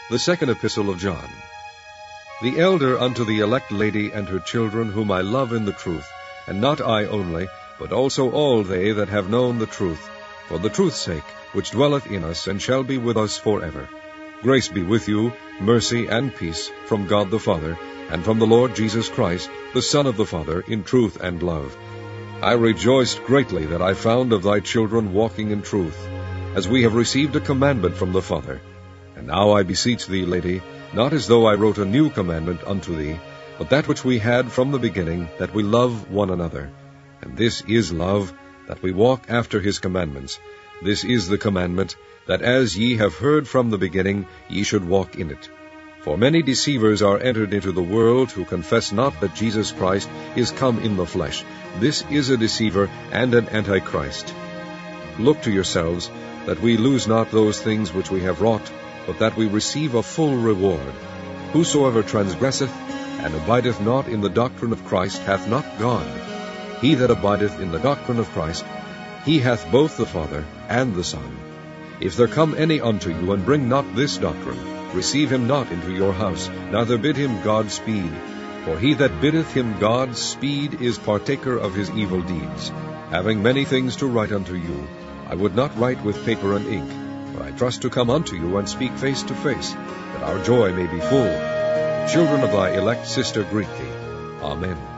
The second epistle of John. The elder unto the elect lady and her children, whom I love in the truth, and not I only, but also all they that have known the truth, for the truth's sake, which dwelleth in us, and shall be with us forever. Grace be with you, mercy and peace, from God the Father, and from the Lord Jesus Christ, the Son of the Father, in truth and love. I rejoiced greatly that I found of thy children walking in truth, as we have received a commandment from the Father. And now I beseech thee, lady, not as though I wrote a new commandment unto thee, but that which we had from the beginning, that we love one another. And this is love, that we walk after his commandments. This is the commandment, that as ye have heard from the beginning, ye should walk in it. For many deceivers are entered into the world, who confess not that Jesus Christ is come in the flesh. This is a deceiver and an antichrist. Look to yourselves, that we lose not those things which we have wrought, but that we receive a full reward. Whosoever transgresseth, and abideth not in the doctrine of Christ, hath not God. He that abideth in the doctrine of Christ, he hath both the Father and the Son. If there come any unto you, and bring not this doctrine, receive him not into your house, neither bid him God speed. For he that biddeth him God speed is partaker of his evil deeds. Having many things to write unto you, I would not write with paper and ink, but I trust to come unto you and speak face to face, that our joy may be full. Children of thy elect sister greet thee. Amen.